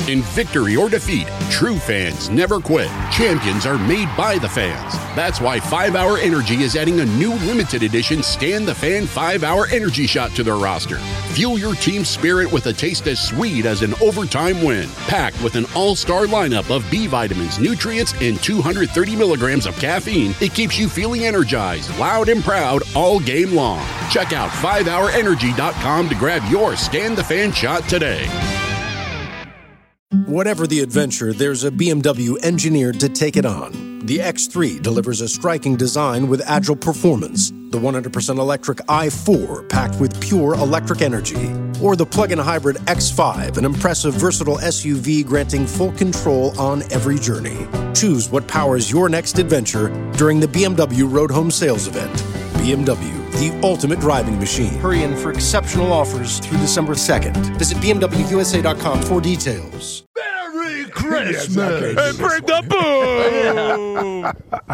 In victory or defeat, true fans never quit. Champions are made by the fans. That's why 5-Hour Energy is adding a new limited edition Scan the Fan 5-Hour Energy Shot to their roster. Fuel your team's spirit with a taste as sweet as an overtime win. Packed with an all-star lineup of B vitamins, nutrients, and 230 milligrams of caffeine, it keeps you feeling energized, loud, and proud all game long. Check out 5hourenergy.com to grab your Scan the Fan shot today. Whatever the adventure, there's a BMW engineered to take it on. The X3 delivers a striking design with agile performance. The 100% electric i4 packed with pure electric energy. Or the plug-in hybrid X5, an impressive versatile SUV granting full control on every journey. Choose what powers your next adventure during the BMW Road Home Sales Event. BMW, the ultimate driving machine. Hurry in for exceptional offers through December 2nd. Visit BMWUSA.com for details. Merry Christmas! Hey, bring the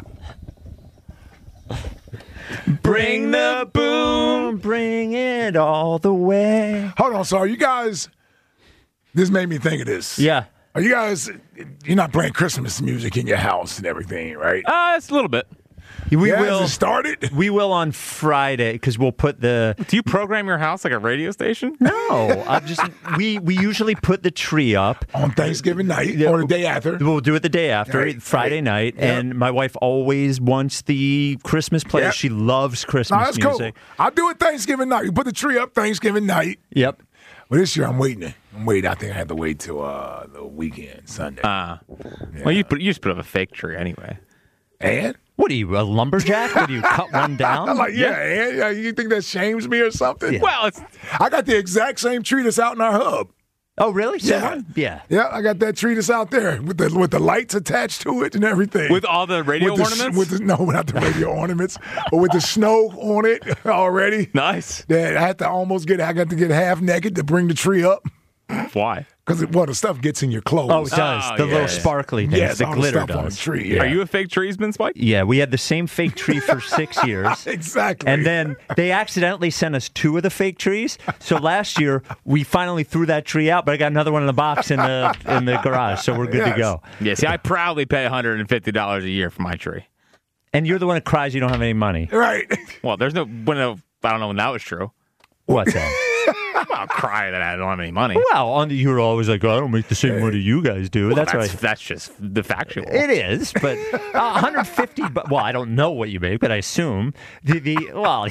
boom! Bring the boom, bring it all the way. Hold on, so are you guys, this made me think of this. Yeah. Are you guys, you're not playing Christmas music in your house and everything, right? It's a little bit. We will. Has it started? We will on Friday because we'll put the. Do you program your house like a radio station? No, we usually put the tree up on Thanksgiving night or the day after. We'll do it the day after, right, Friday night, and my wife always wants the Christmas playlist. Yep. She loves Christmas that's music. Cool. I'll do it Thanksgiving night. You put the tree up Thanksgiving night. Yep. Well, this year I'm waiting. I think I have to wait till the weekend, Sunday. Well, you just put up a fake tree anyway. And? What are you, a lumberjack? Would you cut one down? I'm like, yeah, you think that shames me or something? Yeah. Well, I got the exact same tree that's out in our hub. Oh, really? Yeah. Yeah. Yeah, I got that tree that's out there with the lights attached to it and everything. With all the radio ornaments? No, not the radio ornaments, but with the snow on it already. Nice. That I got to get half naked to bring the tree up. Why? Because the stuff gets in your clothes. Oh, it does. The little sparkly things. Yes, the all glitter the stuff on the does. tree. Yeah. Are you a fake treesman, Spike? Yeah, we had the same fake tree for 6 years. Exactly. And then they accidentally sent us 2 of the fake trees. So last year we finally threw that tree out, but I got another one in the box in the garage, so we're good to go. Yeah, see, I proudly pay $150 a year for my tree. And you're the one that cries you don't have any money. Right. Well, I don't know when that was true. What's that? I'm not crying that I don't have any money. Well, you're always like, I don't make the same money you guys do. Well, that's right. That's just the factual. It is, but 150. Well, I don't know what you make, but I assume well.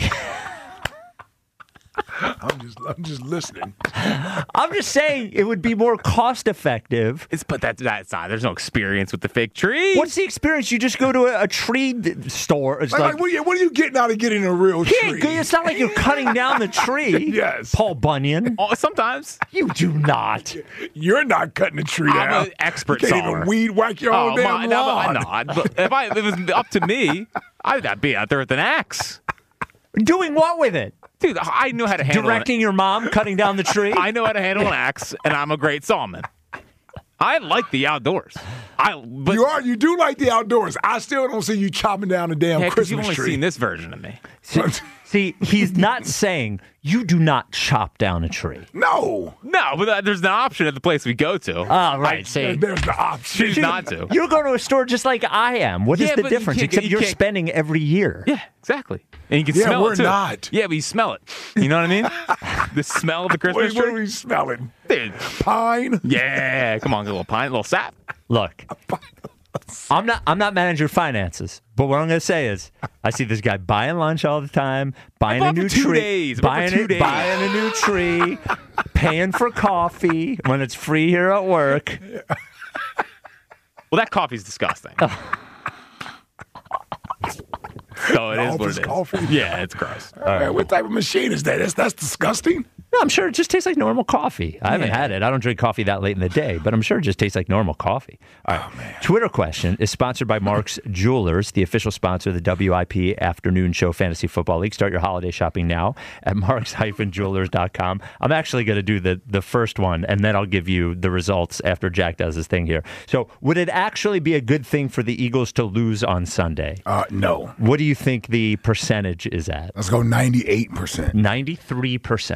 I'm just listening. I'm just saying it would be more cost effective. But that's not. There's no experience with the fake tree. What's the experience? You just go to a tree store. It's like what are you getting out of getting a real tree? It's not like you're cutting down the tree. Yes. Paul Bunyan. Oh, sometimes. You do not. You're not cutting the tree down. I'm an expert You can't sawer. even weed whack your own damn lawn. But if it was up to me, I'd be out there with an axe. Doing what with it? Dude, I know how to handle Directing your mom cutting down the tree? I know how to handle an axe, and I'm a great sawman. I like the outdoors. You do like the outdoors. I still don't see you chopping down a damn Christmas you've only tree. seen this version of me. See, he's not saying you do not chop down a tree. No, but there's an option at the place we go to. Oh, right. See, there's the option. Choose not to. You're going to a store just like I am. What is the difference? Except you're spending every year. Yeah, exactly. And you can smell it, too. We're not. Yeah, but you smell it. You know what I mean? The smell of the Christmas What tree. are we smelling? Dude. Pine? Yeah, come on, a little pine, a little sap. Look, I'm not managing your finances, but what I'm going to say is, I see this guy buying lunch all the time, buying a new tree, buying a new tree, paying for coffee when it's free here at work. Well, that coffee's disgusting. So it is what it is. Coffee? Yeah, it's gross. All right, what type of machine is that? That's disgusting. No, I'm sure it just tastes like normal coffee. I haven't had it. I don't drink coffee that late in the day, but I'm sure it just tastes like normal coffee. All right. Man. Twitter question is sponsored by Mark's Jewelers, the official sponsor of the WIP Afternoon Show Fantasy Football League. Start your holiday shopping now at marks-jewelers.com. I'm actually going to do the first one, and then I'll give you the results after Jack does his thing here. So would it actually be a good thing for the Eagles to lose on Sunday? No. What do you think the percentage is at? Let's go 98%. 93%. Wow.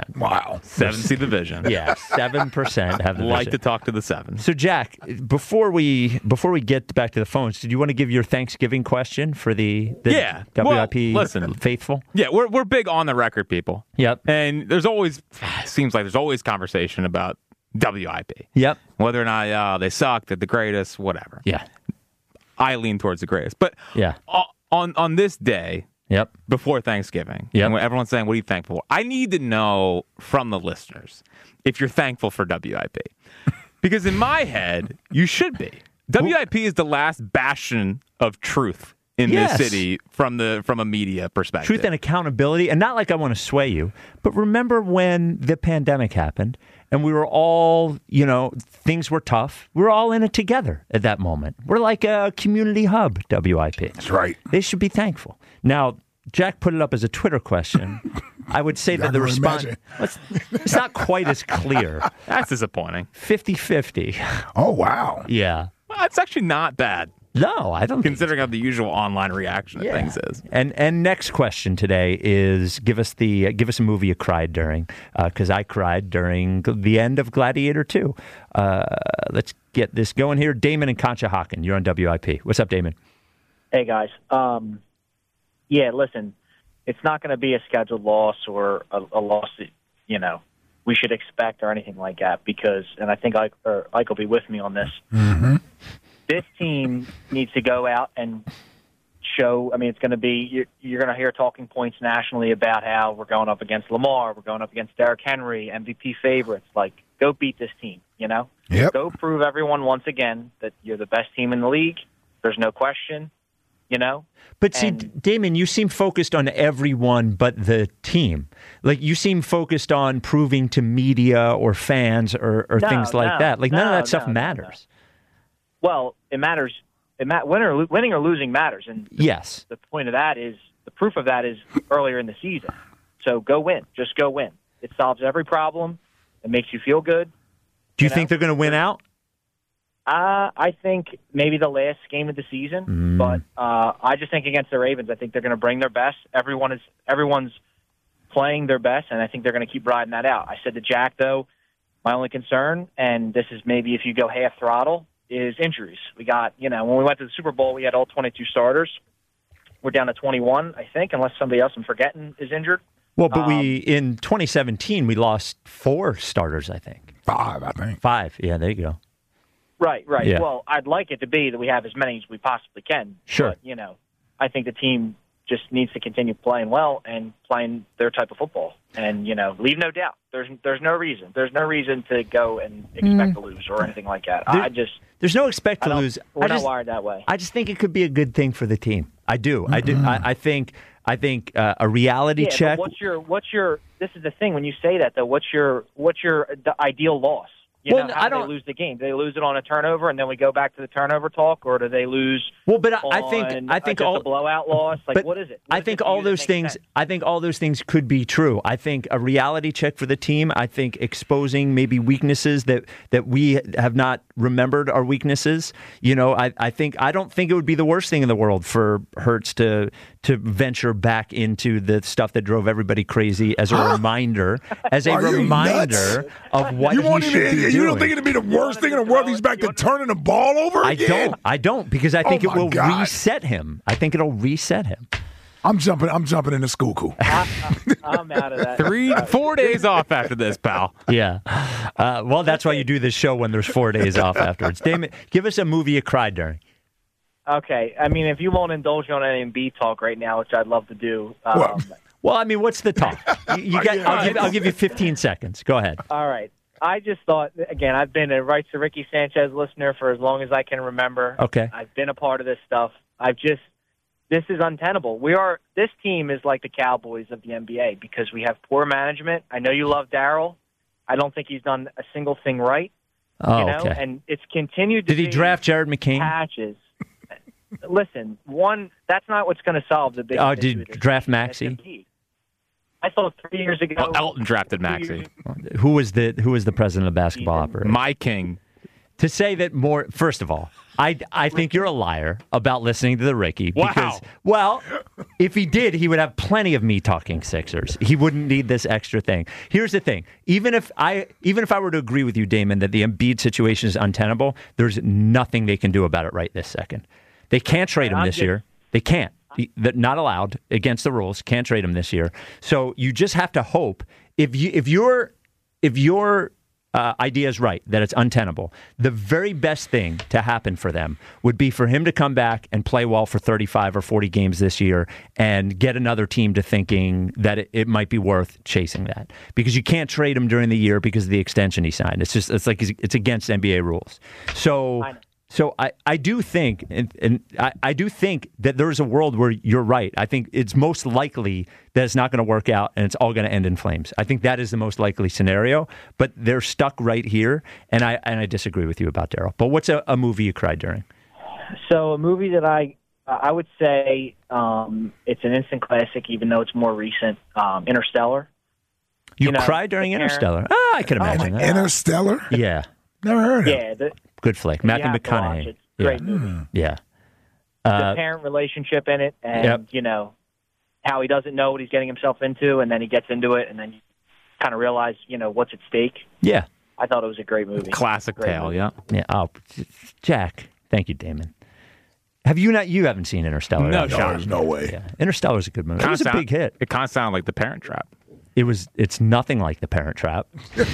Wow. 7 see the vision. Yeah, 7% have the Like vision. to talk to the 7. So, Jack, before we get back to the phones, did you want to give your Thanksgiving question for the Yeah. WIP Well, listen. faithful? Yeah, we're big on the record people. Yep. And seems like there's always conversation about WIP. Yep. Whether or not they suck, they're the greatest, whatever. Yeah. I lean towards the greatest. But Yeah. on this day, Yep. before Thanksgiving, Yep. and when everyone's saying, what are you thankful for? I need to know from the listeners if you're thankful for WIP. Because in my head, you should be. WIP is the last bastion of truth in Yes. this city from a media perspective. Truth and accountability, and not like I want to sway you, but remember when the pandemic happened and we were all, things were tough. We were all in it together at that moment. We're like a community hub, WIP. That's right. They should be thankful. Now, Jack put it up as a Twitter question. I would say that the really response, imagine. it's not quite as clear. That's disappointing. 50-50. Oh, wow. Yeah. Well, it's actually not bad, No, I don't think considering how the usual online reaction to things is. And next question today is give us a movie you cried during, because I cried during the end of Gladiator 2. Let's get this going here. Damon and Conshohocken, you're on WIP. What's up, Damon? Hey, guys. Yeah, listen, it's not going to be a scheduled loss or a loss that, we should expect or anything like that because, and I think Ike will be with me on this, this team needs to go out and show, it's going to be, you're going to hear talking points nationally about how we're going up against Lamar, we're going up against Derrick Henry, MVP favorites. Like, go beat this team, Yep. Go prove everyone once again that you're the best team in the league. There's no question, But see, And- Damon, you seem focused on everyone but the team. Like, you seem focused on proving to media or fans or things like that. Like, none of that stuff matters. Well, it matters. Winning or losing matters. And Yes. the point of that is, the proof of that is earlier in the season. So go win. Just go win. It solves every problem. It makes you feel good. Do you think they're going to win out? I think maybe the last game of the season, but I just think against the Ravens, I think they're going to bring their best. Everyone's playing their best, and I think they're going to keep riding that out. I said to Jack, though, my only concern, and this is maybe if you go half throttle, is injuries. We got, when we went to the Super Bowl, we had all 22 starters. We're down to 21, I think, unless somebody else I'm forgetting is injured. Well, but in 2017, we lost 4 starters, I think. 5, I think. 5. Yeah, there you go. Right. Yeah. Well, I'd like it to be that we have as many as we possibly can. Sure. But, I think the team just needs to continue playing well and playing their type of football. And, leave no doubt. There's no reason. There's no reason to go and expect to lose or anything like that. There's no expect to lose. We're not wired that way. I just think it could be a good thing for the team. I do. I do. I think a reality check. But what's your? This is the thing. When you say that, though, what's the ideal loss? How do they lose the game? Do they lose it on a turnover, and then we go back to the turnover talk, or do they lose? Well, but I think just a blowout loss. Like, what is it? I think all those things. I think all those things could be true. I think a reality check for the team. I think exposing maybe weaknesses that we have not remembered are weaknesses. I don't think it would be the worst thing in the world for Hurts to venture back into the stuff that drove everybody crazy as a reminder, of what he should be doing. You don't think it'd be the worst thing in the world if he's back to turning the ball over again? I don't, because I think it will God. reset him. I think it'll reset him. I'm jumping in the school cool. I'm out of that. 4 days off after this, pal. Yeah. Well, that's why you do this show when there's 4 days off afterwards. Damon, give us a movie you cried during. Okay. If you won't indulge on any M&B talk right now, which I'd love to do. Well, what's the talk? I'll give you 15 seconds. Go ahead. All right. I just thought, again, I've been a Rights to Ricky Sanchez listener for as long as I can remember. Okay. I've been a part of this stuff. This is untenable. This team is like the Cowboys of the NBA because we have poor management. I know you love Darryl. I don't think he's done a single thing right. Okay. And it's continued to Did he draft Jared McCain? Patches. Listen, that's not what's going to solve the big. Did you draft Maxey? I thought 3 years ago. Well, Elton drafted Maxey. Who was the president of basketball operations? My king. To say that more. First of all, I think you're a liar about listening to the Ricky. Because, Wow. If he did, he would have plenty of me talking Sixers. He wouldn't need this extra thing. Here's the thing. Even if I were to agree with you, Damon, that the Embiid situation is untenable, there's nothing they can do about it right this second. They can't trade him this year. They can't. Not allowed against the rules. Can't trade him this year. So you just have to hope if your idea is right, that it's untenable, the very best thing to happen for them would be for him to come back and play well for 35 or 40 games this year and get another team to thinking that it might be worth chasing that. Because you can't trade him during the year because of the extension he signed. It's against NBA rules. So I do think, and I do think that there's a world where you're right. I think it's most likely that it's not going to work out and it's all going to end in flames. I think that is the most likely scenario, but they're stuck right here, and I disagree with you about Daryl. But what's a movie you cried during? So a movie that I would say it's an instant classic, even though it's more recent, Interstellar. You cried during Interstellar? I can imagine that. Interstellar? Yeah. Never heard of it. Yeah. Good flick. Matthew McConaughey. Great movie. Yeah. The parent relationship in it, and how he doesn't know what he's getting himself into, and then he gets into it, and then you kind of realize, what's at stake. Yeah. I thought it was a great movie. Classic tale, movie. yeah. Yeah. Oh, Jack. Thank you, Damon. You haven't seen Interstellar? No, There's no way. Yeah. Interstellar's a good movie. It was a big hit. It kind of sounded like The Parent Trap. It's nothing like The Parent Trap,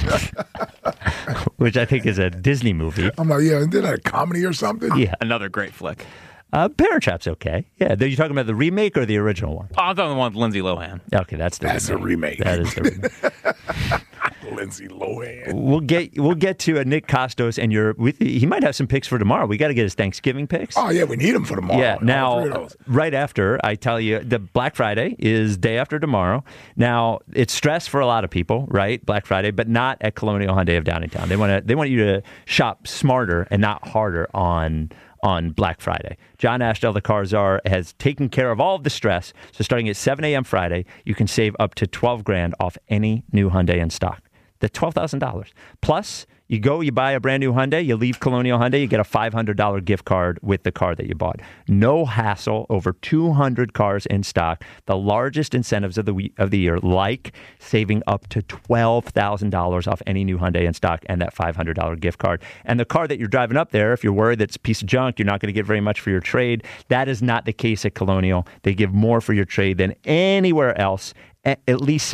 which I think is a Disney movie. I'm like, isn't that a comedy or something? Yeah. Another great flick. Parent Trap's okay. Yeah. Are you talking about the remake or the original one? Oh, I'm talking the one with Lindsay Lohan. Okay, that's a remake. That is the remake. Lindsay Lohan. We'll get to Nick Kostos, and he might have some picks for tomorrow. We got to get his Thanksgiving picks. Oh yeah, we need him for tomorrow. Yeah. Now, right after I tell you, the Black Friday is day after tomorrow. Now it's stress for a lot of people, right? Black Friday, but not at Colonial Hyundai of Downingtown. They want you to shop smarter and not harder on Black Friday. John Ashdell, the Car Czar, has taken care of all of the stress. So starting at 7 a.m. Friday, you can save up to $12,000 off any new Hyundai in stock. That's $12,000. Plus, you buy a brand new Hyundai, you leave Colonial Hyundai, you get a $500 gift card with the car that you bought. No hassle, over 200 cars in stock. The largest incentives of the year, like saving up to $12,000 off any new Hyundai in stock and that $500 gift card. And the car that you're driving up there, if you're worried that it's a piece of junk, you're not going to get very much for your trade, that is not the case at Colonial. They give more for your trade than anywhere else. At least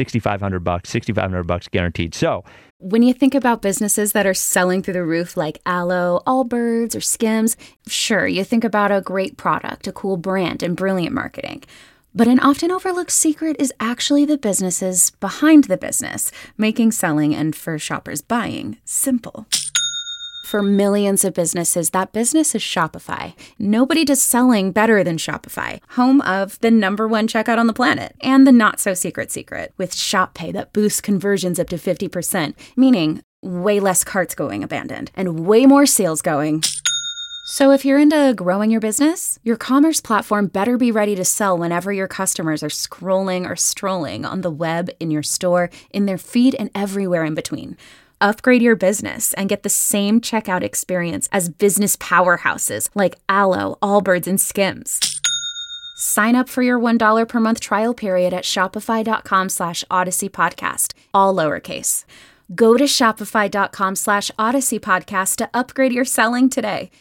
$6,500 guaranteed. So when you think about businesses that are selling through the roof like Aloe, Allbirds, or Skims, sure, you think about a great product, a cool brand, and brilliant marketing. But an often overlooked secret is actually the businesses behind the business, making selling and, for shoppers, buying simple. For millions of businesses, that business is Shopify. Nobody does selling better than Shopify, home of the #1 checkout on the planet, and the not-so-secret secret, with Shop Pay that boosts conversions up to 50%, meaning way less carts going abandoned, and way more sales going. So if you're into growing your business, your commerce platform better be ready to sell whenever your customers are scrolling or strolling on the web, in your store, in their feed, and everywhere in between. Upgrade your business and get the same checkout experience as business powerhouses like Aloe, Allbirds, and Skims. Sign up for your $1 per month trial period at shopify.com/Odyssey Podcast, all lowercase. Go to shopify.com/Odyssey Podcast to upgrade your selling today.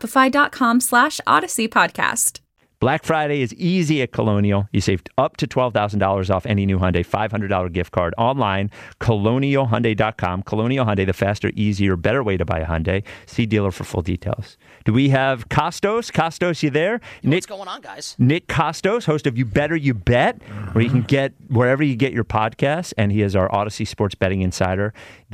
Shopify.com/Odyssey Podcast. Black Friday is easy at Colonial. You saved up to $12,000 off any new Hyundai, $500 gift card online, colonialhyundai.com. Colonial Hyundai, the faster, easier, better way to buy a Hyundai. See dealer for full details. Do we have Kostos? Kostos, you there? What's going on, guys? Nick Kostos, host of You Better You Bet, where you can get wherever you get your podcasts, and he is our Odyssey Sports Betting Insider.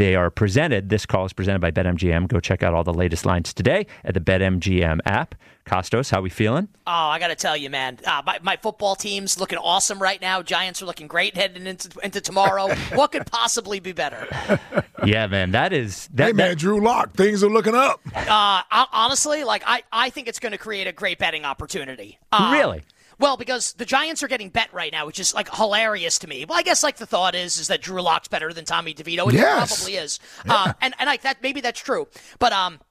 This call is presented by BetMGM. Go check out all the latest lines today at the BetMGM app. Kostos, how we feeling? Oh, I got to tell you, man, my football team's looking awesome right now. Giants are looking great heading into tomorrow. What could possibly be better? Yeah, man, Hey, man, Drew Lock, things are looking up. Honestly, I think it's going to create a great betting opportunity. Really? Well, because the Giants are getting bet right now, which is hilarious to me. Well, I guess the thought is that Drew Lock's better than Tommy DeVito, and yes. He probably is. Yeah. And that maybe that's true, but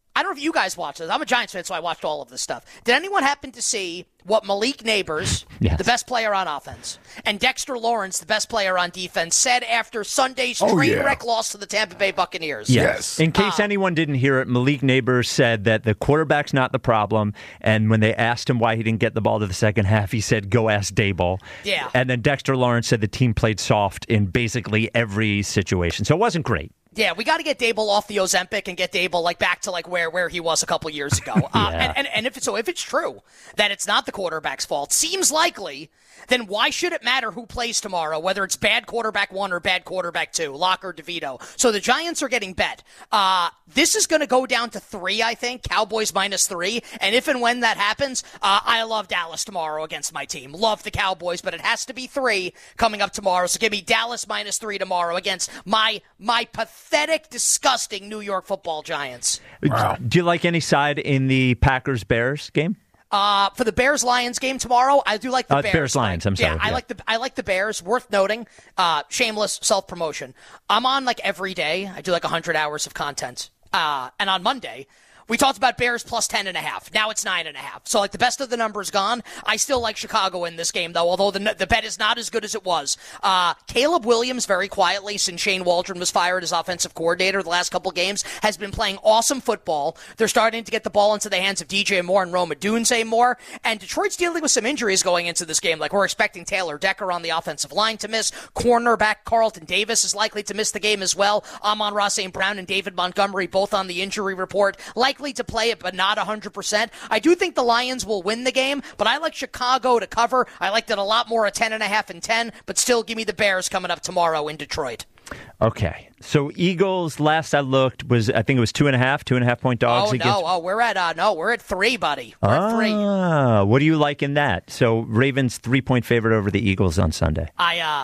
I don't know if you guys watched this. I'm a Giants fan, so I watched all of this stuff. Did anyone happen to see what Malik Neighbors, the best player on offense, and Dexter Lawrence, the best player on defense, said after Sunday's train wreck loss to the Tampa Bay Buccaneers? Yes. In case anyone didn't hear it, Malik Neighbors said that the quarterback's not the problem, and when they asked him why he didn't get the ball to the second half, he said, go ask Daboll. Yeah. And then Dexter Lawrence said the team played soft in basically every situation. So it wasn't great. Yeah, we got to get Daboll off the Ozempic and get Daboll back to where he was a couple years ago. And if it's true that it's not the quarterback's fault, seems likely, then why should it matter who plays tomorrow, whether it's bad quarterback 1 or bad quarterback 2, Locke or DeVito? So the Giants are getting bet. This is going to go down to 3, I think, Cowboys -3. And if and when that happens, I love Dallas tomorrow against my team. Love the Cowboys, but it has to be 3 coming up tomorrow. So give me Dallas -3 tomorrow against my pathetic, disgusting New York Football Giants. Wow. Do you like any side in the Packers-Bears game? For the Bears-Lions game tomorrow, I do like the Bears. Bears-Lions, I'm sorry. Yeah, I like the Bears. Worth noting, shameless self-promotion. I'm on every day. I do 100 hours of content. And on Monday, we talked about Bears plus 10.5. Now it's 9.5. So the best of the numbers gone. I still like Chicago in this game, though, although the bet is not as good as it was. Caleb Williams, very quietly, since Shane Waldron was fired as offensive coordinator the last couple games, has been playing awesome football. They're starting to get the ball into the hands of DJ Moore and Rome Odunze more. And Detroit's dealing with some injuries going into this game. We're expecting Taylor Decker on the offensive line to miss. Cornerback Carlton Davis is likely to miss the game as well. Amon-Ra St. Brown and David Montgomery both on the injury report. Likely to play it, but not 100%. I do think the Lions will win the game, but I like Chicago to cover. I liked it a lot more at 10.5 and 10, but still give me the Bears coming up tomorrow in Detroit. Okay. So Eagles, last I looked, I think it was 2.5 point dogs. We're at 3, buddy. We're at 3. What do you like in that? So Ravens 3-point favorite over the Eagles on Sunday. I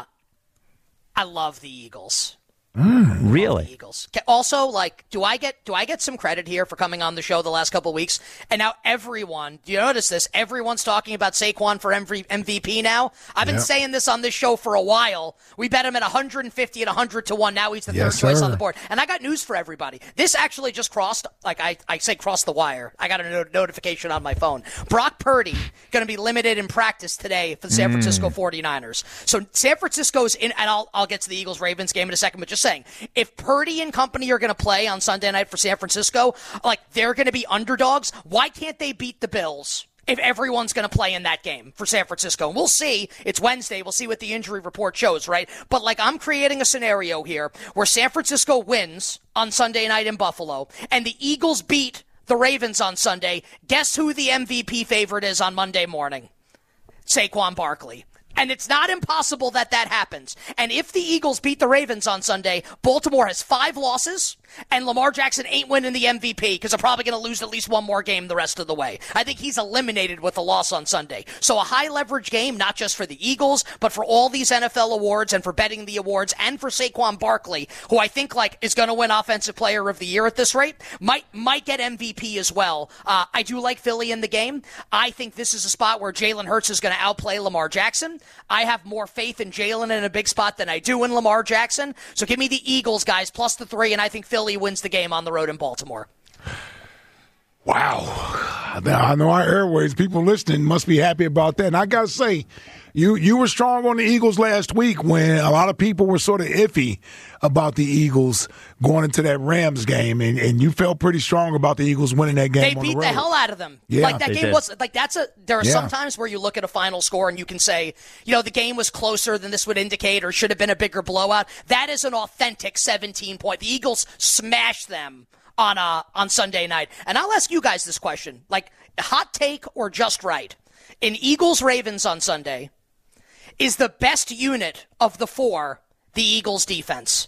love the Eagles. Really? Eagles. Also, do I get some credit here for coming on the show the last couple of weeks? And now everyone, do you notice this? Everyone's talking about Saquon for MVP now. I've been saying this on this show for a while. We bet him at 150 and 100 to 1. Now he's the third choice on the board. And I got news for everybody. This actually just crossed, I say crossed the wire. I got a notification on my phone. Brock Purdy going to be limited in practice today for the San Francisco 49ers. So San Francisco's in, and I'll get to the Eagles-Ravens game in a second, but just saying, if Purdy and company are going to play on Sunday night for San Francisco, they're going to be underdogs, why can't they beat the Bills if everyone's going to play in that game for San Francisco? And we'll see. It's Wednesday. We'll see what the injury report shows, right? But I'm creating a scenario here where San Francisco wins on Sunday night in Buffalo and the Eagles beat the Ravens on Sunday. Guess who the MVP favorite is on Monday morning? Saquon Barkley. And it's not impossible that happens. And if the Eagles beat the Ravens on Sunday, Baltimore has 5 losses, and Lamar Jackson ain't winning the MVP because they're probably going to lose at least one more game the rest of the way. I think he's eliminated with a loss on Sunday. So a high-leverage game, not just for the Eagles, but for all these NFL awards and for betting the awards and for Saquon Barkley, who I think is going to win Offensive Player of the Year at this rate, might get MVP as well. I do like Philly in the game. I think this is a spot where Jalen Hurts is going to outplay Lamar Jackson. I have more faith in Jalen in a big spot than I do in Lamar Jackson. So give me the Eagles, guys, plus the 3, and I think Philly wins the game on the road in Baltimore. Wow. Now, I know our airways, people listening must be happy about that. And I got to say, you were strong on the Eagles last week when a lot of people were sort of iffy about the Eagles going into that Rams game, and you felt pretty strong about the Eagles winning that game. They beat the hell out of them. Yeah, that game was there are some times where you look at a final score and you can say, the game was closer than this would indicate or should have been a bigger blowout. That is an authentic 17-point. The Eagles smashed them on Sunday night. And I'll ask you guys this question, hot take or just right. In Eagles-Ravens on Sunday, is the best unit of the 4 the Eagles defense?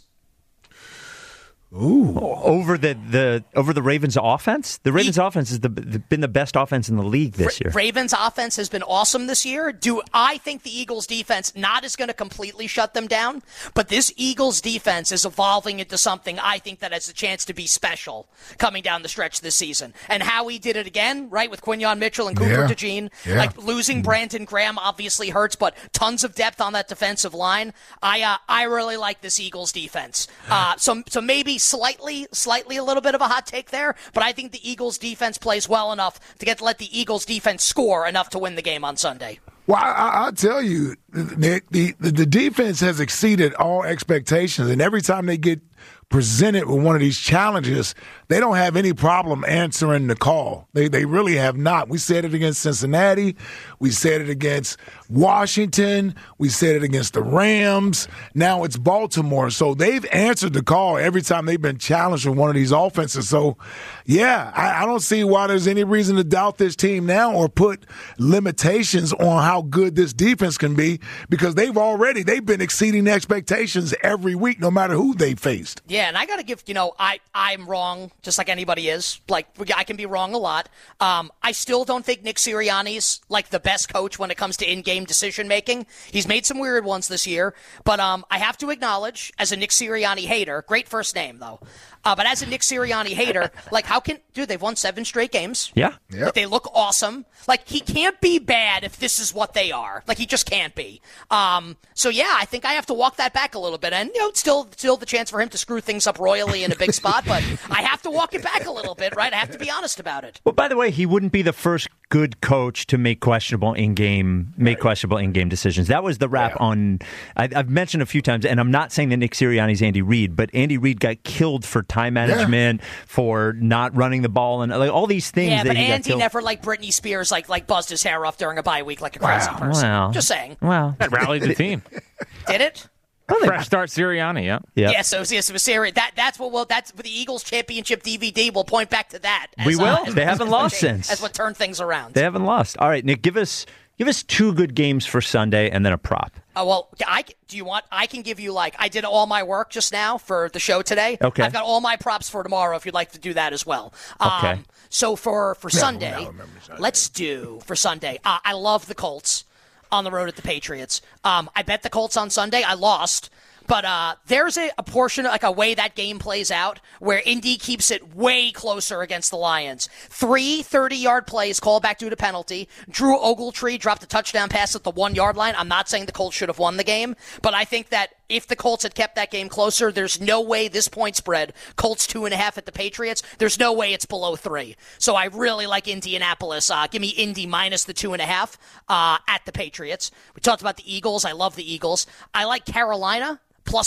Ooh, over the Ravens offense. The Ravens offense has been the best offense in the league this year. Ravens offense has been awesome this year. Do I think the Eagles defense not is going to completely shut them down, but this Eagles defense is evolving into something I think that has a chance to be special coming down the stretch this season. And Howie did it again, right, with Quinyon Mitchell and Cooper DeJean. Yeah. Losing Brandon Graham obviously hurts, but tons of depth on that defensive line. I really like this Eagles defense. So maybe maybe slightly a little bit of a hot take there, but I think the Eagles defense plays well enough to let the Eagles defense score enough to win the game on Sunday. Well, I'll tell you, Nick, the defense has exceeded all expectations, and every time they get presented with one of these challenges, they don't have any problem answering the call. They really have not. We said it against Cincinnati. We said it against Washington. We said it against the Rams. Now it's Baltimore. So they've answered the call every time they've been challenged with one of these offenses. So, yeah, I don't see why there's any reason to doubt this team now or put limitations on how good this defense can be, because they've been exceeding expectations every week, no matter who they faced. Yeah, and I got to give, I'm wrong, just like anybody is. Like, I can be wrong a lot. I still don't think Nick Sirianni's, like, the best coach when it comes to in-game decision-making. He's made some weird ones this year. But I have to acknowledge, as a Nick Sirianni hater, great first name, though. But as a Nick Sirianni hater, like, they've won 7 straight games. Yeah. Yep. They look awesome. Like, he can't be bad if this is what they are. Like, he just can't be. So, yeah, I think I have to walk that back a little bit. And, it's still the chance for him to screw things up royally in a big spot. But I have to walk it back a little bit, right? I have to be honest about it. Well, by the way, he wouldn't be the first good coach to make questionable in-game decisions. That was the rap on. I've mentioned a few times, and I'm not saying that Nick Sirianni's Andy Reid, but Andy Reid got killed for time management, for not running the ball, and like all these things. Yeah, that but he Andy got never, like Britney Spears, like buzzed his hair off during a bye week like a crazy person. Wow. Just saying. Well, That rallied the team. Did it? Fresh start Sirianni, yeah. Yeah, so Sirianni. That's the Eagles championship DVD. We'll point back to that. We will. They haven't lost since. That's what turned things around. They haven't lost. All right, Nick, give us 2 good games for Sunday and then a prop. Well, I can give you, like, I did all my work just now for the show today. Okay. I've got all my props for tomorrow if you'd like to do that as well. Okay. So for Sunday, let's do for Sunday. I love the Colts on the road at the Patriots. I bet the Colts on Sunday. I lost. But there's a portion, like a way that game plays out, where Indy keeps it way closer against the Lions. 3 30-yard plays called back due to penalty. Drew Ogletree dropped a touchdown pass at the 1-yard line. I'm not saying the Colts should have won the game, but I think that if the Colts had kept that game closer, there's no way this point spread, Colts 2.5 at the Patriots, there's no way it's below 3. So I really like Indianapolis. Give me Indy minus the 2.5 at the Patriots. We talked about the Eagles. I love the Eagles. I like Carolina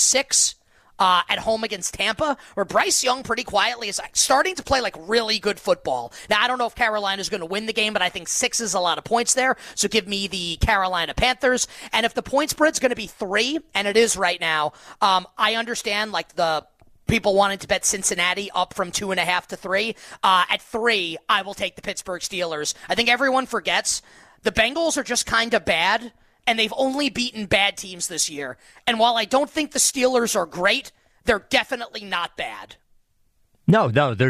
+6 at home against Tampa, where Bryce Young pretty quietly is starting to play like really good football. Now, I don't know if Carolina's going to win the game, but I think 6 is a lot of points there. So give me the Carolina Panthers. And if the point spread's going to be 3, and it is right now, I understand like the people wanted to bet Cincinnati up from 2.5 to 3. At 3, I will take the Pittsburgh Steelers. I think everyone forgets the Bengals are just kind of bad, and they've only beaten bad teams this year. And while I don't think the Steelers are great, they're definitely not bad. No,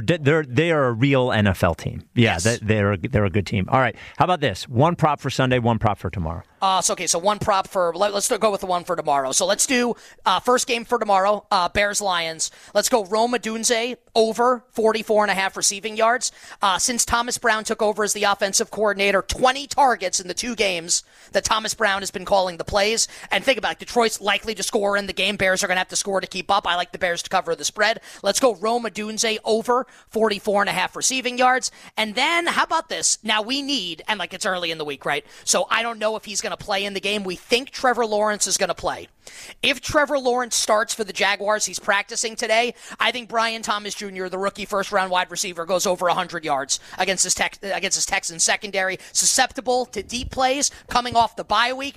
they are a real NFL team. Yeah, yes. They're a good team. All right, how about this? 1 prop for Sunday, 1 prop for tomorrow. So 1 prop for, let's go with the 1 for tomorrow. So let's do first game for tomorrow, Bears-Lions. Let's go Rome Odunze over 44.5 receiving yards. Since Thomas Brown took over as the offensive coordinator, 20 targets in the 2 games that Thomas Brown has been calling the plays. And think about it, Detroit's likely to score in the game. Bears are going to have to score to keep up. I like the Bears to cover the spread. Let's go Rome Odunze over 44.5 receiving yards. And then, how about this? Now we need, and like it's early in the week, right? So I don't know if he's going to play in the game. We think Trevor Lawrence is going to play. If Trevor Lawrence starts for the Jaguars, he's practicing today. I think Brian Thomas Jr., the rookie first-round wide receiver, goes over 100 yards against his Texans secondary. Susceptible to deep plays coming off the bye week.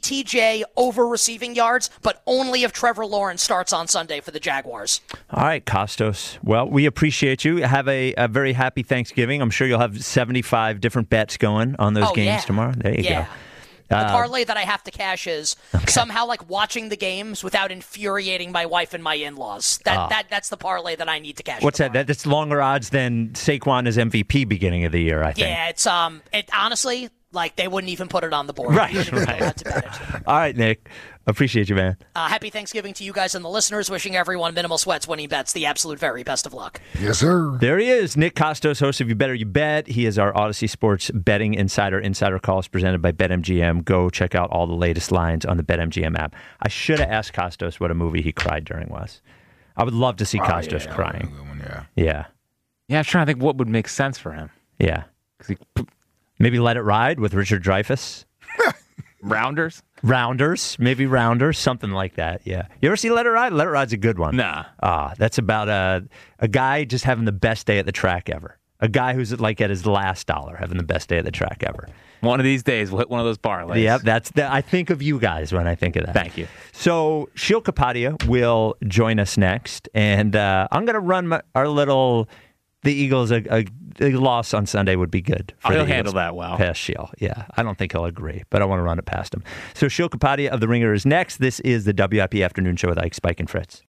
BTJ over receiving yards, but only if Trevor Lawrence starts on Sunday for the Jaguars. All right, Costos. Well, we appreciate you. Have a very happy Thanksgiving. I'm sure you'll have 75 different bets going on those games tomorrow. There you go. The parlay that I have to cash is somehow like watching the games without infuriating my wife and my in-laws. That's the parlay that I need to cash. What's tomorrow. that? That's longer odds than Saquon as MVP beginning of the year, I think. Yeah, it's honestly, like they wouldn't even put it on the board. Right. To bet it. All right, Nick. Appreciate you, man. Happy Thanksgiving to you guys and the listeners. Wishing everyone Minimal Sweats winning bets the absolute very best of luck. Yes, sir. There he is, Nick Costos, host of You Better You Bet. He is our Odyssey Sports Betting Insider. Insider Calls presented by BetMGM. Go check out all the latest lines on the BetMGM app. I should have asked Costos what a movie he cried during was. I would love to see Costas crying. Yeah. Yeah, I'm trying to think what would make sense for him. Yeah. Maybe Let It Ride with Richard Dreyfuss. Rounders, maybe Rounders, something like that. Yeah. You ever see Let It Ride? Let It Ride's a good one. Nah. That's about a guy just having the best day at the track ever. A guy who's like at his last dollar, having the best day at the track ever. One of these days, we'll hit one of those parlays. Yeah, I think of you guys when I think of that. Thank you. So Sheil Kapadia will join us next, and I'm going to run the Eagles. A loss on Sunday would be good. He'll handle that well. Past Sheil. Yeah, I don't think he'll agree, but I want to run it past him. So Sheil Kapadia of The Ringer is next. This is the WIP Afternoon Show with Ike, Spike, and Fritz.